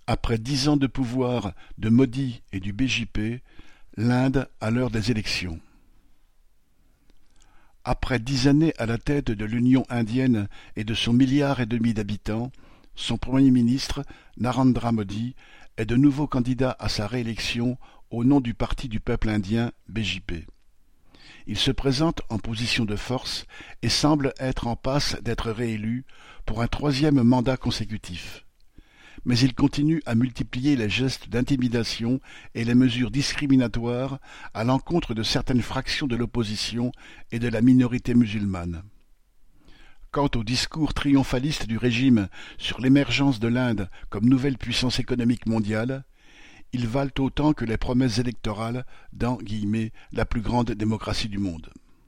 Après 10 ans de pouvoir de Modi et du BJP, l'Inde à l'heure des élections. Après 10 années à la tête de l'Union indienne et de son 1,5 milliard d'habitants, son Premier ministre, Narendra Modi, est de nouveau candidat à sa réélection au nom du Parti du peuple indien, BJP. Il se présente en position de force et semble être en passe d'être réélu pour un 3e mandat consécutif. Mais il continue à multiplier les gestes d'intimidation et les mesures discriminatoires à l'encontre de certaines fractions de l'opposition et de la minorité musulmane. Quant au discours triomphaliste du régime sur l'émergence de l'Inde comme nouvelle puissance économique mondiale, ils valent autant que les promesses électorales dans « la plus grande démocratie du monde ».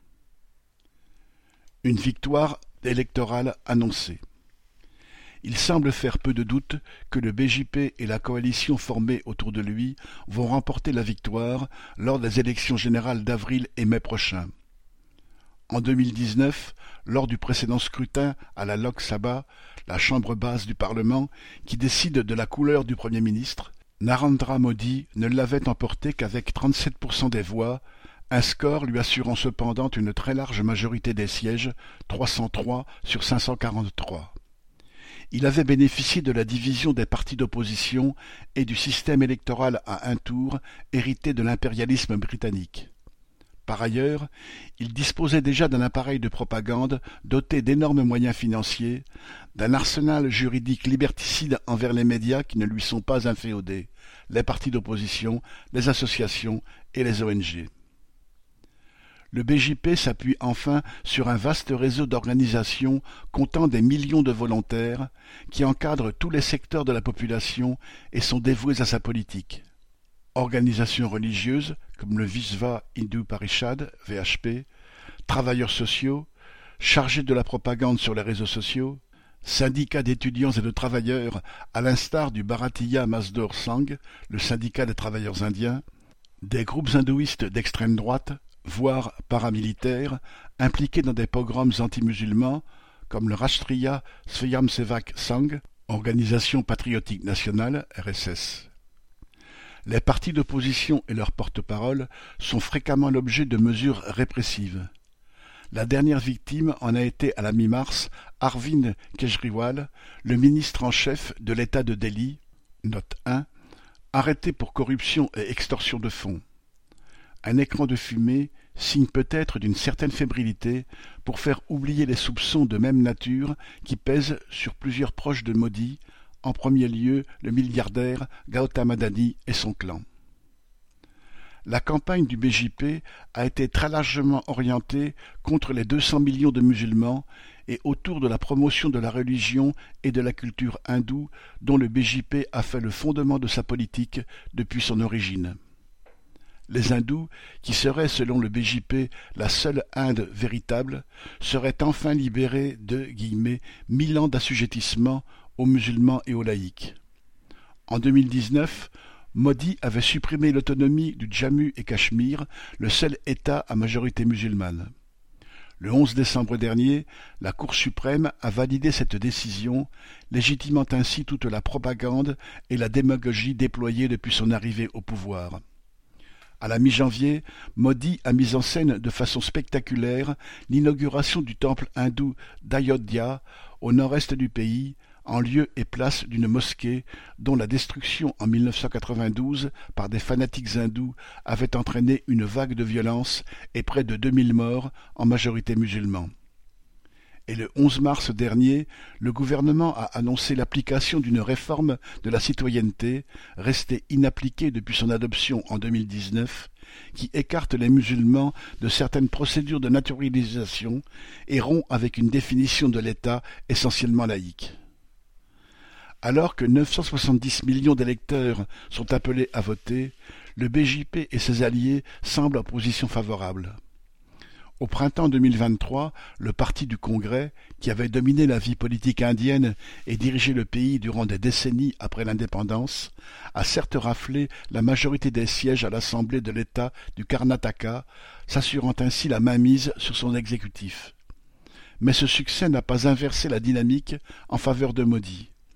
Une victoire électorale annoncée. Il semble faire peu de doute que le BJP et la coalition formée autour de lui vont remporter la victoire lors des élections générales d'avril et mai prochains. En 2019, lors du précédent scrutin à la Lok Sabha, la chambre basse du Parlement, qui décide de la couleur du Premier ministre, Narendra Modi ne l'avait emporté qu'avec 37% des voix, un score lui assurant cependant une très large majorité des sièges, 303 sur 543. Il avait bénéficié de la division des partis d'opposition et du système électoral à un tour hérité de l'impérialisme britannique. Par ailleurs, il disposait déjà d'un appareil de propagande doté d'énormes moyens financiers, d'un arsenal juridique liberticide envers les médias qui ne lui sont pas inféodés, les partis d'opposition, les associations et les ONG. Le BJP s'appuie enfin sur un vaste réseau d'organisations comptant des millions de volontaires qui encadrent tous les secteurs de la population et sont dévoués à sa politique. Organisations religieuses comme le Visva Hindu Parishad, VHP, travailleurs sociaux, chargés de la propagande sur les réseaux sociaux, syndicats d'étudiants et de travailleurs à l'instar du Bharatiya Mazdoor Sangh, le syndicat des travailleurs indiens, des groupes hindouistes d'extrême droite, voire paramilitaires, impliqués dans des pogroms anti-musulmans comme le Rashtriya Swayamsevak Sangh, organisation patriotique nationale, RSS. Les partis d'opposition et leurs porte-parole sont fréquemment l'objet de mesures répressives. La dernière victime en a été à la mi-mars Arvind Kejriwal, le ministre en chef de l'État de Delhi, note 1, arrêté pour corruption et extorsion de fonds. Un écran de fumée, signe peut-être d'une certaine fébrilité pour faire oublier les soupçons de même nature qui pèsent sur plusieurs proches de Modi, en premier lieu le milliardaire Gautam Adani et son clan. La campagne du BJP a été très largement orientée contre les 200 millions de musulmans et autour de la promotion de la religion et de la culture hindoue dont le BJP a fait le fondement de sa politique depuis son origine. Les hindous, qui seraient selon le BJP la seule Inde véritable, seraient enfin libérés de « 1000 ans d'assujettissement » aux musulmans et aux laïcs. En 2019, Modi avait supprimé l'autonomie du Jammu et Cachemire, le seul État à majorité musulmane. Le 11 décembre dernier, la Cour suprême a validé cette décision, légitimant ainsi toute la propagande et la démagogie déployées depuis son arrivée au pouvoir. À la mi-janvier, Modi a mis en scène de façon spectaculaire l'inauguration du temple hindou d'Ayodhya, au nord-est du pays, en lieu et place d'une mosquée dont la destruction en 1992 par des fanatiques hindous avait entraîné une vague de violence et près de 2000 morts, en majorité musulmans. Et le 11 mars dernier, le gouvernement a annoncé l'application d'une réforme de la citoyenneté, restée inappliquée depuis son adoption en 2019, qui écarte les musulmans de certaines procédures de naturalisation et rompt avec une définition de l'État essentiellement laïque. Alors que 970 millions d'électeurs sont appelés à voter, le BJP et ses alliés semblent en position favorable. Au printemps 2023, le parti du Congrès, qui avait dominé la vie politique indienne et dirigé le pays durant des décennies après l'indépendance, a certes raflé la majorité des sièges à l'Assemblée de l'État du Karnataka, s'assurant ainsi la mainmise sur son exécutif. Mais ce succès n'a pas inversé la dynamique en faveur de Modi.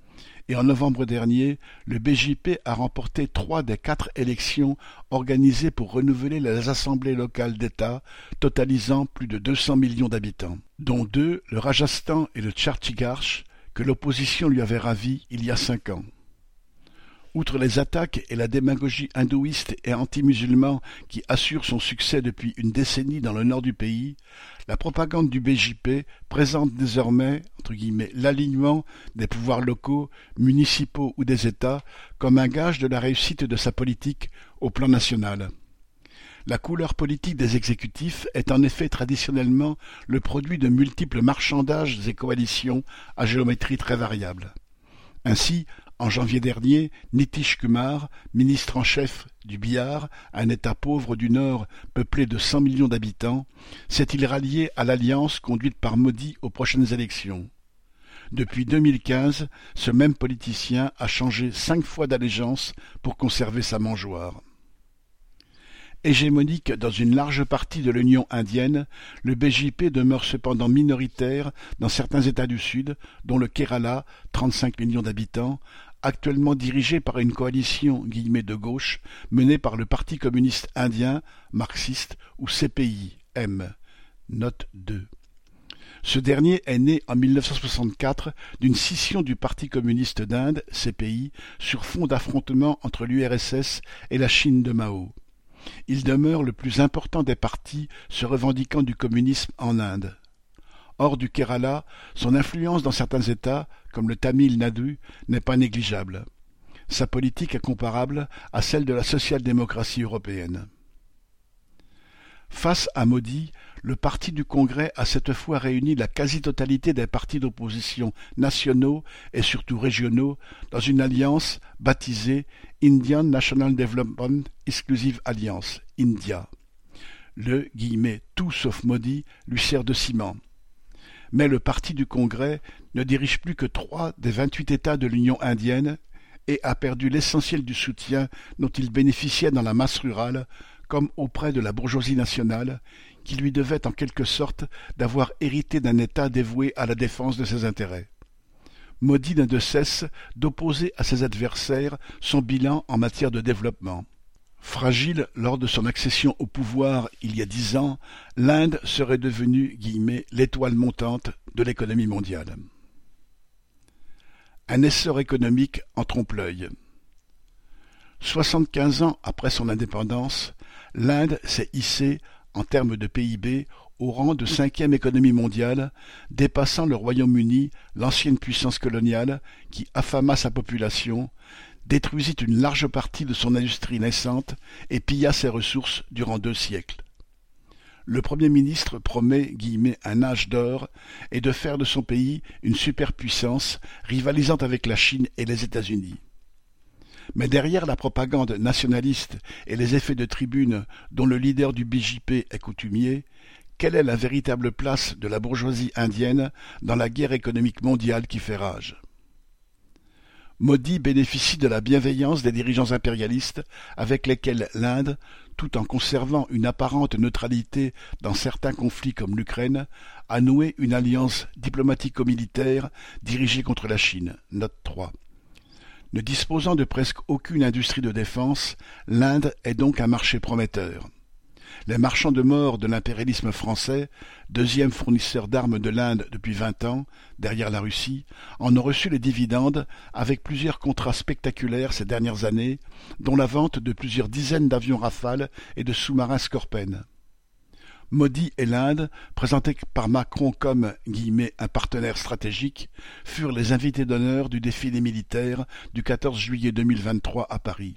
et en novembre dernier, le BJP a remporté 3 des 4 élections organisées pour renouveler les assemblées locales d'État totalisant plus de 200 millions d'habitants, dont 2, le Rajasthan et le Chhattisgarh, que l'opposition lui avait ravis il y a 5 ans. Outre les attaques et la démagogie hindouiste et anti-musulman qui assurent son succès depuis une décennie dans le nord du pays, la propagande du BJP présente désormais entre guillemets, l'alignement des pouvoirs locaux, municipaux ou des États comme un gage de la réussite de sa politique au plan national. La couleur politique des exécutifs est en effet traditionnellement le produit de multiples marchandages et coalitions à géométrie très variable. Ainsi, en janvier dernier, Nitish Kumar, ministre en chef du Bihar, un État pauvre du Nord peuplé de 100 millions d'habitants, s'est-il rallié à l'alliance conduite par Modi aux prochaines élections. Depuis 2015, ce même politicien a changé 5 fois d'allégeance pour conserver sa mangeoire. Hégémonique dans une large partie de l'Union indienne, le BJP demeure cependant minoritaire dans certains États du Sud, dont le Kerala, 35 millions d'habitants, actuellement dirigé par une coalition « de gauche » menée par le Parti communiste indien, marxiste ou CPI-M. Note 2. Ce dernier est né en 1964 d'une scission du Parti communiste d'Inde, CPI, sur fond d'affrontement entre l'URSS et la Chine de Mao. Il demeure le plus important des partis se revendiquant du communisme en Inde. Hors du Kerala, son influence dans certains États, comme le Tamil Nadu, n'est pas négligeable. Sa politique est comparable à celle de la social-démocratie européenne. Face à Modi, le Parti du Congrès a cette fois réuni la quasi-totalité des partis d'opposition nationaux et surtout régionaux dans une alliance baptisée Indian National Development Exclusive Alliance, India. Le « tout sauf Modi » lui sert de ciment. Mais le Parti du Congrès ne dirige plus que 3 des 28 États de l'Union indienne et a perdu l'essentiel du soutien dont il bénéficiait dans la masse rurale, comme auprès de la bourgeoisie nationale, qui lui devait en quelque sorte d'avoir hérité d'un État dévoué à la défense de ses intérêts. Modi n'a de cesse d'opposer à ses adversaires son bilan en matière de développement. Fragile lors de son accession au pouvoir il y a 10 ans, l'Inde serait devenue « l'étoile montante de l'économie mondiale ». Un essor économique en trompe-l'œil. 75 ans après son indépendance, l'Inde s'est hissée, en termes de PIB, au rang de 5e économie mondiale, dépassant le Royaume-Uni, l'ancienne puissance coloniale, qui affama sa population, détruisit une large partie de son industrie naissante et pilla ses ressources durant 2 siècles. Le Premier ministre promet « un âge d'or » et de faire de son pays une superpuissance rivalisant avec la Chine et les États-Unis. Mais derrière la propagande nationaliste et les effets de tribune dont le leader du BJP est coutumier, quelle est la véritable place de la bourgeoisie indienne dans la guerre économique mondiale qui fait rage ? Modi bénéficie de la bienveillance des dirigeants impérialistes avec lesquels l'Inde, tout en conservant une apparente neutralité dans certains conflits comme l'Ukraine, a noué une alliance diplomatico-militaire dirigée contre la Chine. Note 3. Ne disposant de presque aucune industrie de défense, l'Inde est donc un marché prometteur. Les marchands de mort de l'impérialisme français, deuxième fournisseur d'armes de l'Inde depuis 20 ans, derrière la Russie, en ont reçu les dividendes avec plusieurs contrats spectaculaires ces dernières années, dont la vente de plusieurs dizaines d'avions Rafale et de sous-marins Skorpen. Modi et l'Inde, présentés par Macron comme « un partenaire stratégique », furent les invités d'honneur du défilé militaire du 14 juillet 2023 à Paris.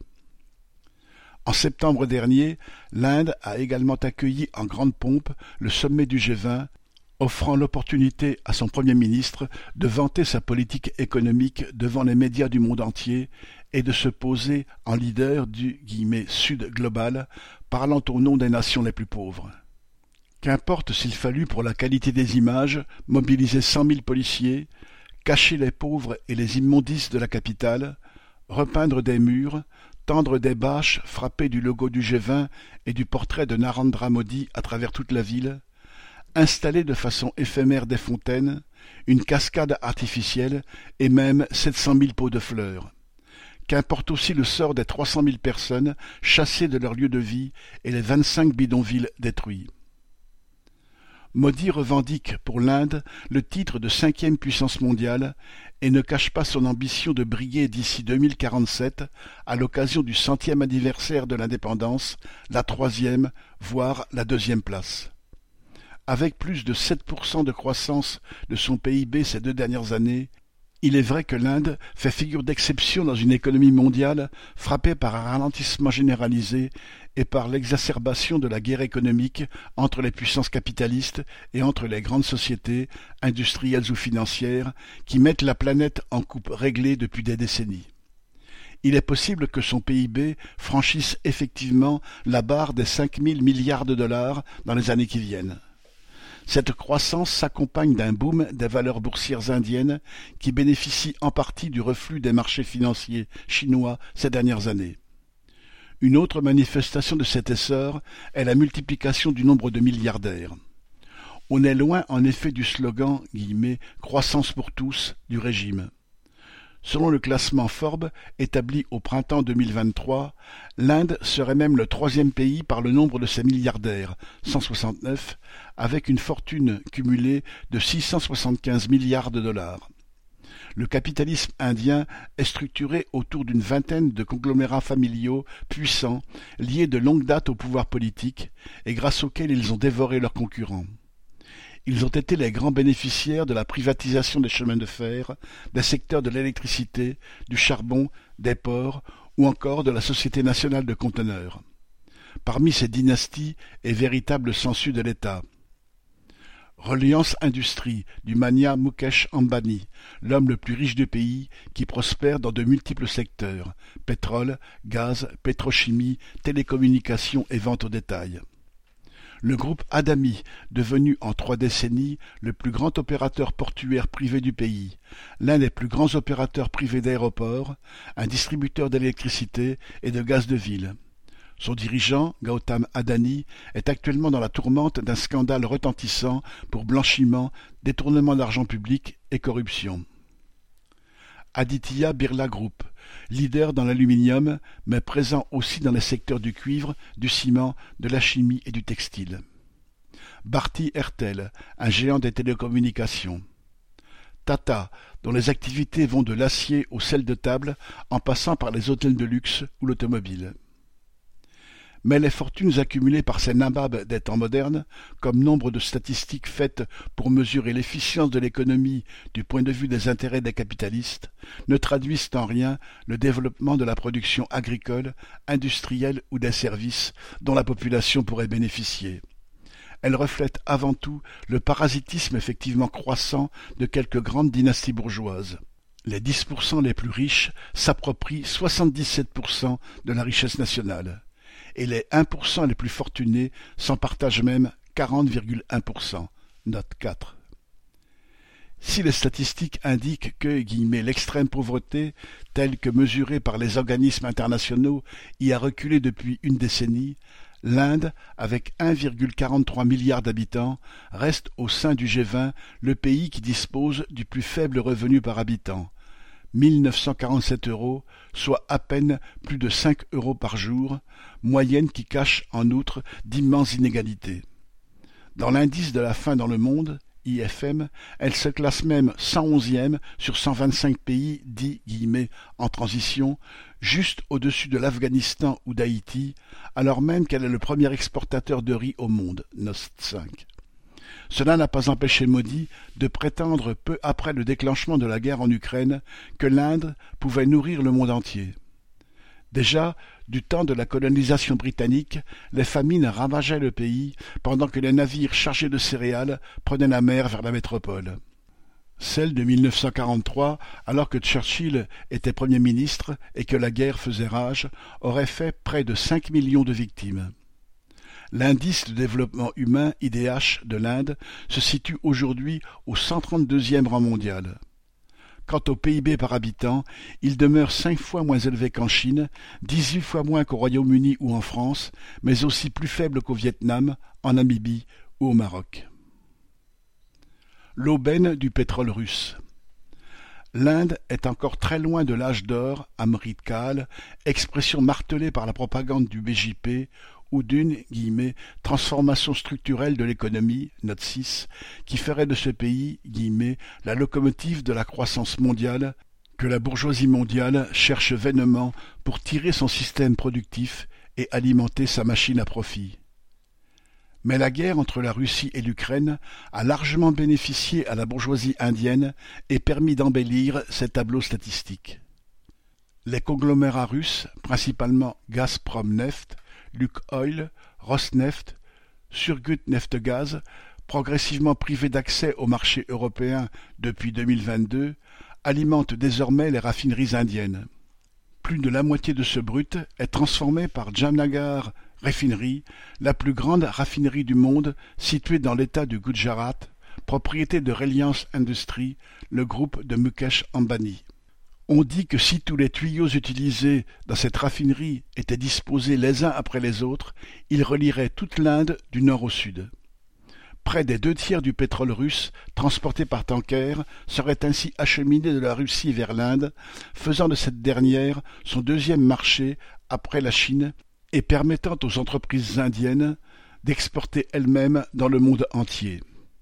En septembre dernier, l'Inde a également accueilli en grande pompe le sommet du G20, offrant l'opportunité à son Premier ministre de vanter sa politique économique devant les médias du monde entier et de se poser en leader du « Sud global », parlant au nom des nations les plus pauvres. Qu'importe s'il fallut pour la qualité des images mobiliser 100 000 policiers, cacher les pauvres et les immondices de la capitale, repeindre des murs, tendre des bâches frappées du logo du G20 et du portrait de Narendra Modi à travers toute la ville, installer de façon éphémère des fontaines, une cascade artificielle et même 700 000 pots de fleurs. Qu'importe aussi le sort des 300 000 personnes chassées de leur lieu de vie et les 25 bidonvilles détruits. Modi revendique pour l'Inde le titre de 5e puissance mondiale et ne cache pas son ambition de briller d'ici 2047, à l'occasion du 100e anniversaire de l'indépendance, la 3e, voire la 2e place. Avec plus de 7% de croissance de son PIB ces 2 dernières années, il est vrai que l'Inde fait figure d'exception dans une économie mondiale frappée par un ralentissement généralisé et par l'exacerbation de la guerre économique entre les puissances capitalistes et entre les grandes sociétés, industrielles ou financières, qui mettent la planète en coupe réglée depuis des décennies. Il est possible que son PIB franchisse effectivement la barre des 5 000 milliards de dollars dans les années qui viennent. Cette croissance s'accompagne d'un boom des valeurs boursières indiennes qui bénéficient en partie du reflux des marchés financiers chinois ces dernières années. Une autre manifestation de cet essor est la multiplication du nombre de milliardaires. On est loin en effet du slogan « croissance pour tous » du régime. Selon le classement Forbes établi au printemps 2023, l'Inde serait même le 3e pays par le nombre de ses milliardaires, 169, avec une fortune cumulée de 675 milliards de dollars. Le capitalisme indien est structuré autour d'une vingtaine de conglomérats familiaux puissants, liés de longue date au pouvoir politique, et grâce auxquels ils ont dévoré leurs concurrents. Ils ont été les grands bénéficiaires de la privatisation des chemins de fer, des secteurs de l'électricité, du charbon, des ports ou encore de la Société nationale de conteneurs. Parmi ces dynasties est véritable sensu de l'État. Reliance Industrie du magnat Mukesh Ambani, l'homme le plus riche du pays qui prospère dans de multiples secteurs, pétrole, gaz, pétrochimie, télécommunications et vente au détail. Le groupe Adani, devenu en 3 décennies le plus grand opérateur portuaire privé du pays, l'un des plus grands opérateurs privés d'aéroports, un distributeur d'électricité et de gaz de ville. Son dirigeant, Gautam Adani, est actuellement dans la tourmente d'un scandale retentissant pour blanchiment, détournement d'argent public et corruption. Aditya Birla Group, leader dans l'aluminium, mais présent aussi dans les secteurs du cuivre, du ciment, de la chimie et du textile. Bharti Airtel, un géant des télécommunications. Tata, dont les activités vont de l'acier au sel de table, en passant par les hôtels de luxe ou l'automobile. Mais les fortunes accumulées par ces nababs des temps modernes, comme nombre de statistiques faites pour mesurer l'efficience de l'économie du point de vue des intérêts des capitalistes, ne traduisent en rien le développement de la production agricole, industrielle ou des services dont la population pourrait bénéficier. Elles reflètent avant tout le parasitisme effectivement croissant de quelques grandes dynasties bourgeoises. Les 10% les plus riches s'approprient 77% de la richesse nationale. Et les 1% les plus fortunés s'en partagent même 40,1%. Note 4. Si les statistiques indiquent que l'extrême pauvreté, telle que mesurée par les organismes internationaux, y a reculé depuis une décennie, l'Inde, avec 1,43 milliard d'habitants, reste au sein du G20 le pays qui dispose du plus faible revenu par habitant. 1 947 €, soit à peine plus de 5 € par jour, moyenne qui cache en outre d'immenses inégalités. Dans l'indice de la faim dans le monde, IFM, elle se classe même 111e sur 125 pays dits « en transition », juste au-dessus de l'Afghanistan ou d'Haïti, alors même qu'elle est le premier exportateur de riz au monde, Note 5. Cela n'a pas empêché Modi de prétendre peu après le déclenchement de la guerre en Ukraine que l'Inde pouvait nourrir le monde entier. Déjà, du temps de la colonisation britannique, les famines ravageaient le pays pendant que les navires chargés de céréales prenaient la mer vers la métropole. Celle de 1943, alors que Churchill était Premier ministre et que la guerre faisait rage, aurait fait près de 5 millions de victimes. L'indice de développement humain, IDH, de l'Inde se situe aujourd'hui au 132e rang mondial. Quant au PIB par habitant, il demeure 5 fois moins élevé qu'en Chine, 18 fois moins qu'au Royaume-Uni ou en France, mais aussi plus faible qu'au Vietnam, en Namibie ou au Maroc. l'aubaine du pétrole russe. L'Inde est encore très loin de l'âge d'or, Amrit Kaal, expression martelée par la propagande du BJP, ou d'une « transformation structurelle de l'économie » note 6, qui ferait de ce pays « la locomotive de la croissance mondiale » que la bourgeoisie mondiale cherche vainement pour tirer son système productif et alimenter sa machine à profit. Mais la guerre entre la Russie et l'Ukraine a largement bénéficié à la bourgeoisie indienne et permis d'embellir ces tableaux statistiques. Les conglomérats russes, principalement Gazprom Neft, Lukoil, Rosneft, Surgutneftgaz, progressivement privés d'accès au marché européen depuis 2022, alimentent désormais les raffineries indiennes. Plus de la moitié de ce brut est transformé par Jamnagar Refinery, la plus grande raffinerie du monde située dans l'état du Gujarat, propriété de Reliance Industries, le groupe de Mukesh Ambani. On dit que si tous les tuyaux utilisés dans cette raffinerie étaient disposés les uns après les autres, ils relieraient toute l'Inde du nord au sud. Près des 2/3 du pétrole russe transporté par tanker serait ainsi acheminé de la Russie vers l'Inde, faisant de cette dernière son deuxième marché après la Chine et permettant aux entreprises indiennes d'exporter elles-mêmes dans le monde entier.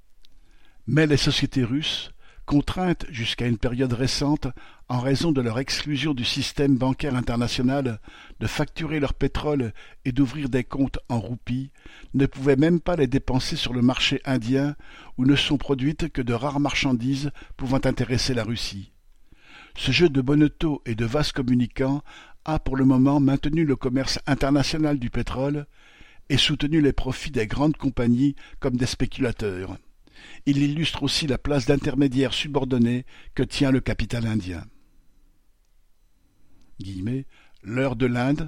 Mais les sociétés russes, contraintes jusqu'à une période récente, en raison de leur exclusion du système bancaire international, de facturer leur pétrole et d'ouvrir des comptes en roupies, ne pouvaient même pas les dépenser sur le marché indien où ne sont produites que de rares marchandises pouvant intéresser la Russie. Ce jeu de bonneteau et de vases communicants a pour le moment maintenu le commerce international du pétrole et soutenu les profits des grandes compagnies comme des spéculateurs. Il illustre aussi la place d'intermédiaire subordonné que tient le capital indien. L'heure de l'Inde.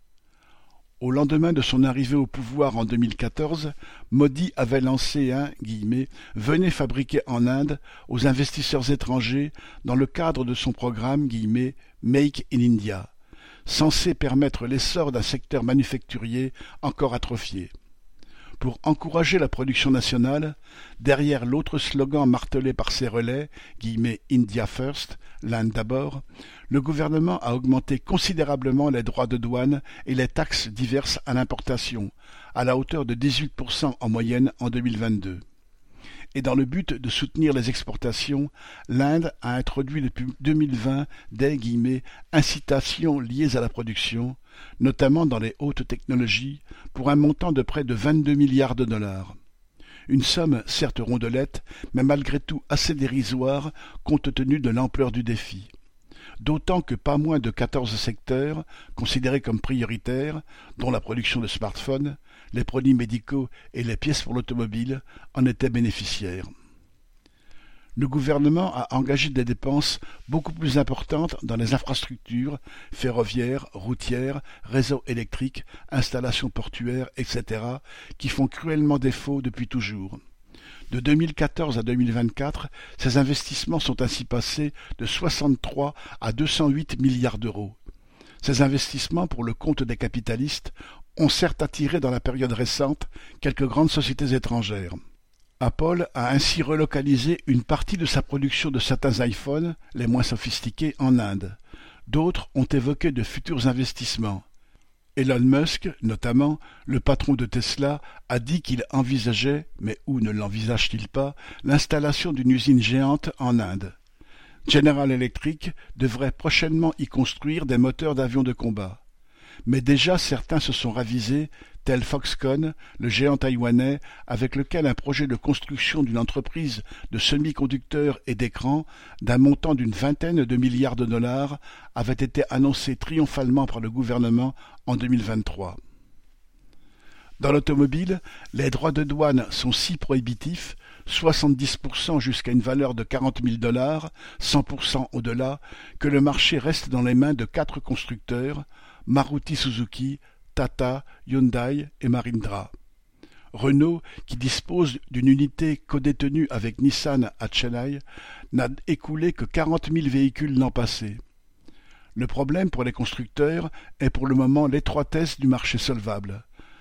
Au lendemain de son arrivée au pouvoir en 2014, Modi avait lancé un « Venez fabriquer en Inde » aux investisseurs étrangers dans le cadre de son programme « Make in India », censé permettre l'essor d'un secteur manufacturier encore atrophié. Pour encourager la production nationale, derrière l'autre slogan martelé par ses relais, « India First », l'Inde d'abord, le gouvernement a augmenté considérablement les droits de douane et les taxes diverses à l'importation, à la hauteur de 18% en moyenne en 2022. Et dans le but de soutenir les exportations, l'Inde a introduit depuis 2020 des « incitations liées à la production », notamment dans les hautes technologies, pour un montant de près de 22 milliards de dollars. Une somme certes rondelette, mais malgré tout assez dérisoire compte tenu de l'ampleur du défi. D'autant que pas moins de 14 secteurs, considérés comme prioritaires, dont la production de smartphones, les produits médicaux et les pièces pour l'automobile, en étaient bénéficiaires. Le gouvernement a engagé des dépenses beaucoup plus importantes dans les infrastructures ferroviaires, routières, réseaux électriques, installations portuaires, etc., qui font cruellement défaut depuis toujours. De 2014 à 2024, ces investissements sont ainsi passés de 63 à 208 milliards d'euros. Ces investissements, pour le compte des capitalistes, ont certes attiré dans la période récente quelques grandes sociétés étrangères. Apple a ainsi relocalisé une partie de sa production de certains iPhones, les moins sophistiqués, en Inde. D'autres ont évoqué de futurs investissements. Elon Musk, notamment, le patron de Tesla, a dit qu'il envisageait, mais où ne l'envisage-t-il pas, l'installation d'une usine géante en Inde. General Electric devrait prochainement y construire des moteurs d'avions de combat. Mais déjà certains se sont ravisés, tel Foxconn, le géant taïwanais, avec lequel un projet de construction d'une entreprise de semi-conducteurs et d'écrans d'un montant d'une vingtaine de milliards de dollars avait été annoncé triomphalement par le gouvernement en 2023. Dans l'automobile, les droits de douane sont si prohibitifs, 70% jusqu'à une valeur de 40 000 $, 100% au-delà, que le marché reste dans les mains de 4 constructeurs, Maruti Suzuki, Tata, Hyundai et Mahindra. Renault, qui dispose d'une unité codétenue avec Nissan à Chennai, n'a écoulé que 40 000 véhicules l'an passé. Le problème pour les constructeurs est pour le moment l'étroitesse du marché solvable.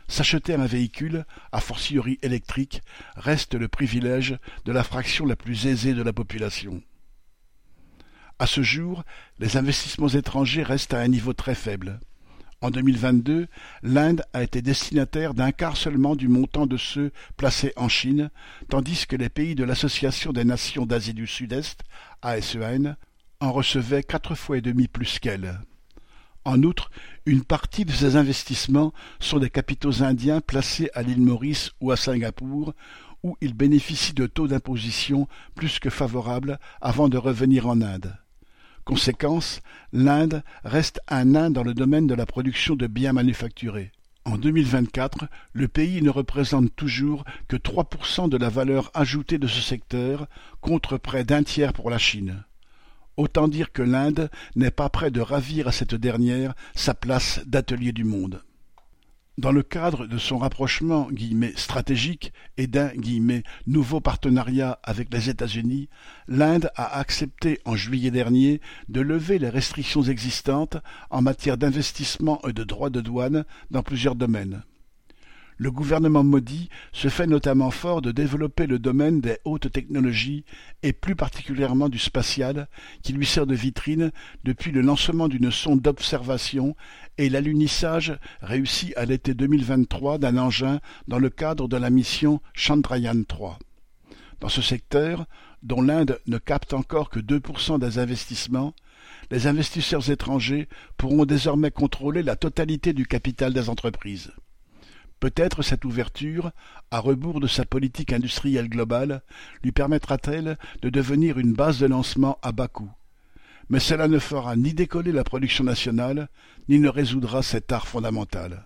S'acheter un véhicule, a fortiori électrique, reste le privilège de la fraction la plus aisée de la population. À ce jour, les investissements étrangers restent à un niveau très faible. En 2022, l'Inde a été destinataire d'un quart seulement du montant de ceux placés en Chine, tandis que les pays de l'Association des Nations d'Asie du Sud-Est, ASEAN, en recevaient 4,5 fois plus qu'elle. En outre, une partie de ces investissements sont des capitaux indiens placés à l'île Maurice ou à Singapour, où ils bénéficient de taux d'imposition plus que favorables avant de revenir en Inde. Conséquence, l'Inde reste un nain dans le domaine de la production de biens manufacturés. En 2024, le pays ne représente toujours que 3% de la valeur ajoutée de ce secteur, contre près d'un tiers pour la Chine. Autant dire que l'Inde n'est pas près de ravir à cette dernière sa place d'atelier du monde. Dans le cadre de son rapprochement « stratégique » et d'un « nouveau partenariat avec les États-Unis », l'Inde a accepté en juillet dernier de lever les restrictions existantes en matière d'investissement et de droits de douane dans plusieurs domaines. Le gouvernement Modi se fait notamment fort de développer le domaine des hautes technologies et plus particulièrement du spatial, qui lui sert de vitrine depuis le lancement d'une sonde d'observation et l'alunissage réussi à l'été 2023 d'un engin dans le cadre de la mission Chandrayaan-3. Dans ce secteur, dont l'Inde ne capte encore que 2% des investissements, les investisseurs étrangers pourront désormais contrôler la totalité du capital des entreprises. Peut-être cette ouverture, à rebours de sa politique industrielle globale, lui permettra-t-elle de devenir une base de lancement à bas coût. Mais cela ne fera ni décoller la production nationale, ni ne résoudra cet art fondamental.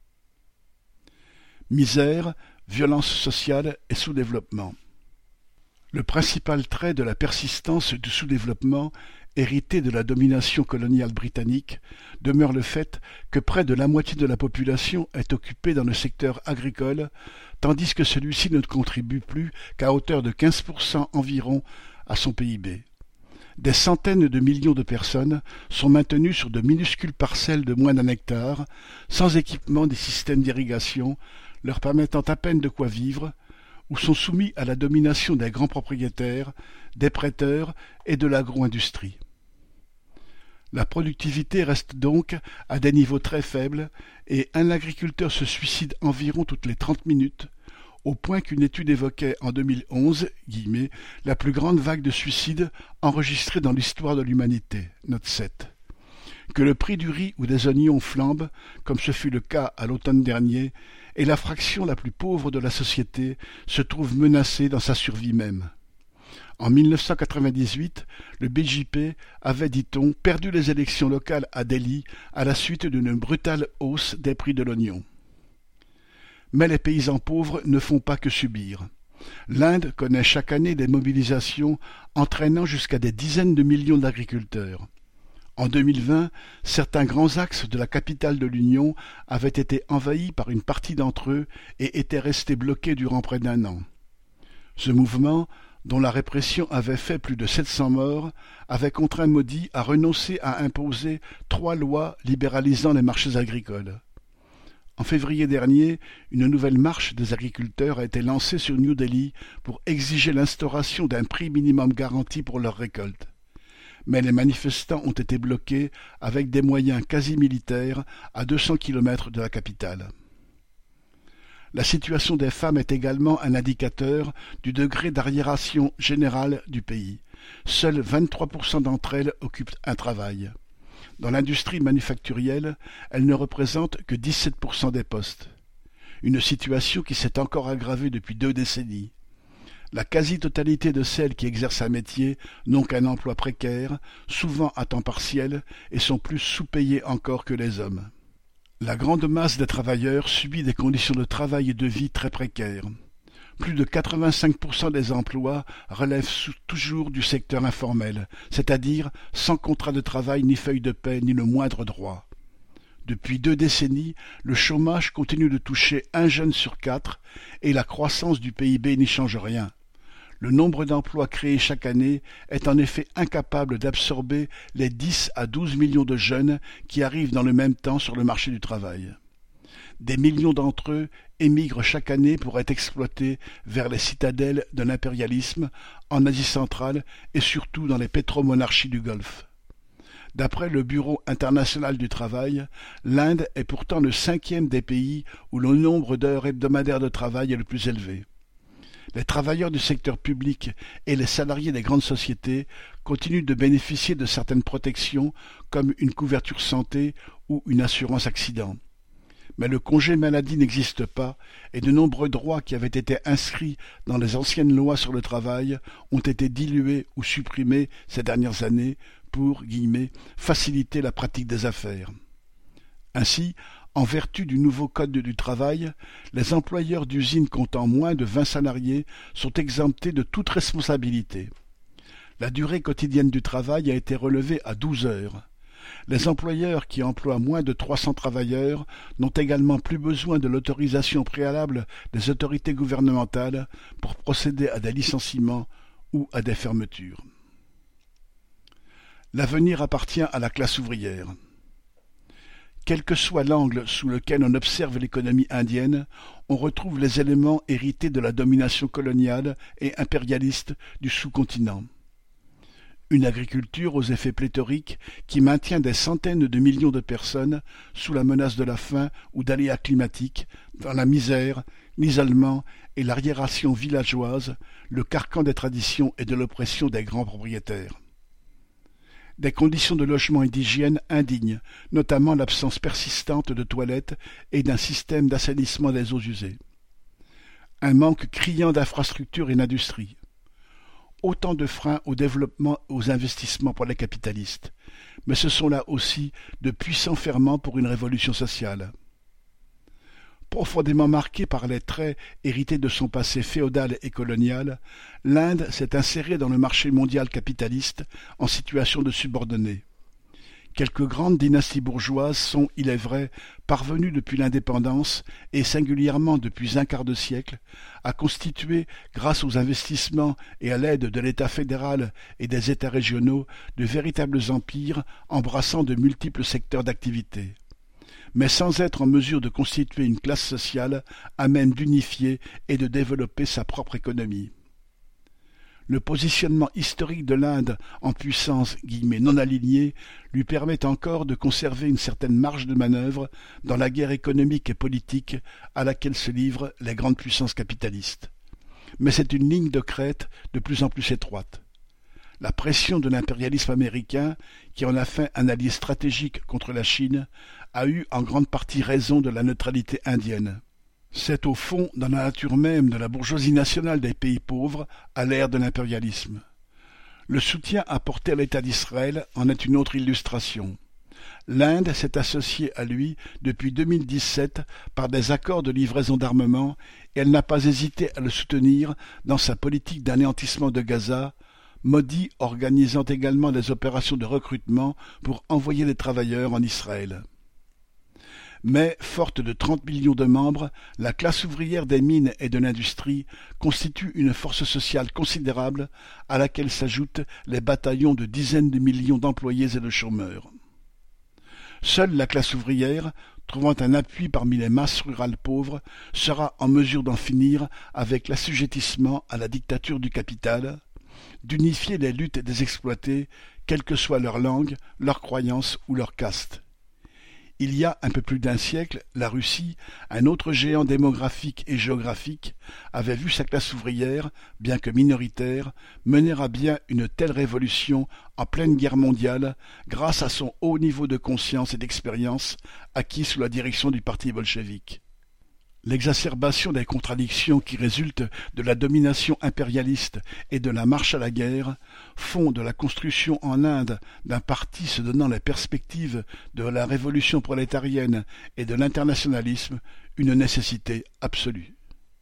Misère, violence sociale et sous-développement. Le principal trait de la persistance du sous-développement, hérité de la domination coloniale britannique, demeure le fait que près de la moitié de la population est occupée dans le secteur agricole, tandis que celui-ci ne contribue plus qu'à hauteur de 15% environ à son PIB. Des centaines de millions de personnes sont maintenues sur de minuscules parcelles de moins d'1 hectare, sans équipement des systèmes d'irrigation, leur permettant à peine de quoi vivre, ou sont soumis à la domination des grands propriétaires, des prêteurs et de l'agro-industrie. La productivité reste donc à des niveaux très faibles et un agriculteur se suicide environ toutes les 30 minutes, au point qu'une étude évoquait en 2011 « la plus grande vague de suicides enregistrée dans l'histoire de l'humanité », note 7. Que le prix du riz ou des oignons flambe, comme ce fut le cas à l'automne dernier, et la fraction la plus pauvre de la société se trouve menacée dans sa survie même. En 1998, le BJP avait, dit-on, perdu les élections locales à Delhi à la suite d'une brutale hausse des prix de l'oignon. Mais les paysans pauvres ne font pas que subir. L'Inde connaît chaque année des mobilisations entraînant jusqu'à des dizaines de millions d'agriculteurs. En 2020, certains grands axes de la capitale de l'Union avaient été envahis par une partie d'entre eux et étaient restés bloqués durant près d'1 an. Ce mouvement, dont la répression avait fait plus de 700 morts, avait contraint Modi à renoncer à imposer 3 lois libéralisant les marchés agricoles. En février dernier, une nouvelle marche des agriculteurs a été lancée sur New Delhi pour exiger l'instauration d'un prix minimum garanti pour leurs récoltes. Mais les manifestants ont été bloqués avec des moyens quasi militaires à 200 km de la capitale. La situation des femmes est également un indicateur du degré d'arriération générale du pays. Seuls 23% d'entre elles occupent un travail. Dans l'industrie manufacturielle, elles ne représentent que 17% des postes. Une situation qui s'est encore aggravée depuis 2 décennies. La quasi-totalité de celles qui exercent un métier n'ont qu'un emploi précaire, souvent à temps partiel, et sont plus sous-payées encore que les hommes. La grande masse des travailleurs subit des conditions de travail et de vie très précaires. Plus de 85% des emplois relèvent toujours du secteur informel, c'est-à-dire sans contrat de travail ni feuille de paie ni le moindre droit. Depuis 2 décennies, le chômage continue de toucher 1 jeune sur 4 et la croissance du PIB n'y change rien. Le nombre d'emplois créés chaque année est en effet incapable d'absorber les 10 à 12 millions de jeunes qui arrivent dans le même temps sur le marché du travail. des millions d'entre eux émigrent chaque année pour être exploités vers les citadelles de l'impérialisme en Asie centrale et surtout dans les pétromonarchies du Golfe. D'après le Bureau international du travail, l'Inde est pourtant le 5e des pays où le nombre d'heures hebdomadaires de travail est le plus élevé. Les travailleurs du secteur public et les salariés des grandes sociétés continuent de bénéficier de certaines protections comme une couverture santé ou une assurance accident. Mais le congé maladie n'existe pas et de nombreux droits qui avaient été inscrits dans les anciennes lois sur le travail ont été dilués ou supprimés ces dernières années pour « faciliter la pratique des affaires ». Ainsi, en vertu du nouveau Code du travail, les employeurs d'usines comptant moins de 20 salariés sont exemptés de toute responsabilité. La durée quotidienne du travail a été relevée à 12 heures. Les employeurs qui emploient moins de 300 travailleurs n'ont également plus besoin de l'autorisation préalable des autorités gouvernementales pour procéder à des licenciements ou à des fermetures. L'avenir appartient à la classe ouvrière. Quel que soit l'angle sous lequel on observe l'économie indienne, on retrouve les éléments hérités de la domination coloniale et impérialiste du sous-continent. Une agriculture aux effets pléthoriques qui maintient des centaines de millions de personnes sous la menace de la faim ou d'aléas climatiques, dans la misère, l'isolement et l'arriération villageoise, le carcan des traditions et de l'oppression des grands propriétaires. Des conditions de logement et d'hygiène indignes, notamment l'absence persistante de toilettes et d'un système d'assainissement des eaux usées. Un manque criant d'infrastructures et d'industrie. Autant de freins au développement et aux investissements pour les capitalistes, mais ce sont là aussi de puissants ferments pour une révolution sociale. Profondément marquée par les traits hérités de son passé féodal et colonial, l'Inde s'est insérée dans le marché mondial capitaliste en situation de subordonnée. Quelques grandes dynasties bourgeoises sont, il est vrai, parvenues depuis l'indépendance, et singulièrement depuis un quart de siècle, à constituer, grâce aux investissements et à l'aide de l'État fédéral et des États régionaux, de véritables empires embrassant de multiples secteurs d'activité, mais sans être en mesure de constituer une classe sociale à même d'unifier et de développer sa propre économie. Le positionnement historique de l'Inde en puissance « non alignée » lui permet encore de conserver une certaine marge de manœuvre dans la guerre économique et politique à laquelle se livrent les grandes puissances capitalistes. Mais c'est une ligne de crête de plus en plus étroite. La pression de l'impérialisme américain, qui en a fait un allié stratégique contre la Chine, a eu en grande partie raison de la neutralité indienne. C'est au fond dans la nature même de la bourgeoisie nationale des pays pauvres à l'ère de l'impérialisme. Le soutien apporté à l'État d'Israël en est une autre illustration. L'Inde s'est associée à lui depuis 2017 par des accords de livraison d'armement et elle n'a pas hésité à le soutenir dans sa politique d'anéantissement de Gaza, Modi organisant également des opérations de recrutement pour envoyer des travailleurs en Israël. Mais, forte de 30 millions de membres, la classe ouvrière des mines et de l'industrie constitue une force sociale considérable à laquelle s'ajoutent les bataillons de dizaines de millions d'employés et de chômeurs. Seule la classe ouvrière, trouvant un appui parmi les masses rurales pauvres, sera en mesure d'en finir avec l'assujettissement à la dictature du capital, d'unifier les luttes des exploités, quelle que soit leur langue, leur croyance ou leur caste. Il y a un peu plus d'un siècle, la Russie, un autre géant démographique et géographique, avait vu sa classe ouvrière, bien que minoritaire, mener à bien une telle révolution en pleine guerre mondiale grâce à son haut niveau de conscience et d'expérience acquis sous la direction du parti bolchevique. L'exacerbation des contradictions qui résultent de la domination impérialiste et de la marche à la guerre font de la construction en Inde d'un parti se donnant les perspectives de la révolution prolétarienne et de l'internationalisme une nécessité absolue.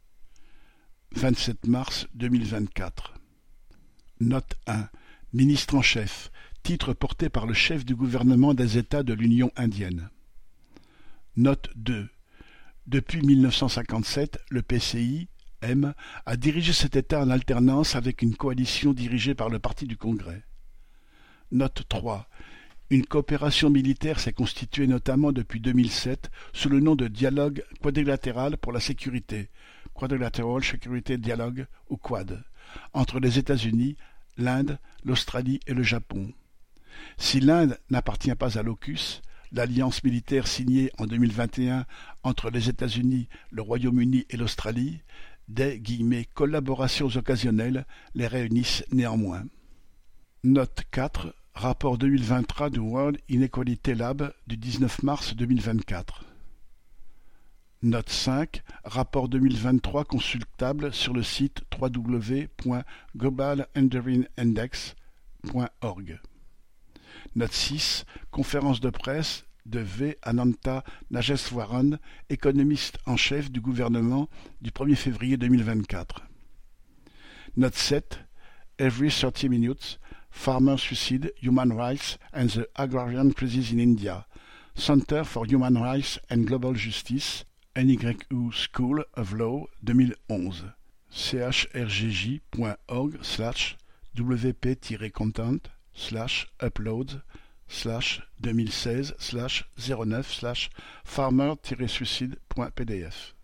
27 mars 2024. Note 1. Ministre en chef. Titre porté par le chef du gouvernement des États de l'Union indienne. Note 2. Depuis 1957, le PCI, M, a dirigé cet État en alternance avec une coalition dirigée par le Parti du Congrès. Note 3. Une coopération militaire s'est constituée notamment depuis 2007 sous le nom de Dialogue quadrilatéral pour la sécurité, Quadrilateral Security Dialogue ou Quad, entre les États-Unis, l'Inde, l'Australie et le Japon. Si l'Inde n'appartient pas à l'AUKUS, l'alliance militaire signée en 2021 entre les États-Unis, le Royaume-Uni et l'Australie, des « collaborations occasionnelles » les réunissent néanmoins. Note 4. Rapport 2023 du World Inequality Lab du 19 mars 2024. Note 5. Rapport 2023 consultable sur le site www.globalengineeringindex.org. Note 6. Conférence de presse de V. Ananta Nageswaran, économiste en chef du gouvernement du 1er février 2024. Note 7. Every 30 minutes, Farmer Suicide, Human Rights and the Agrarian Crisis in India. Center for Human Rights and Global Justice, NYU School of Law 2011. chrg.org/wp-content/uploads/2016/09/farmer-suicide.pdf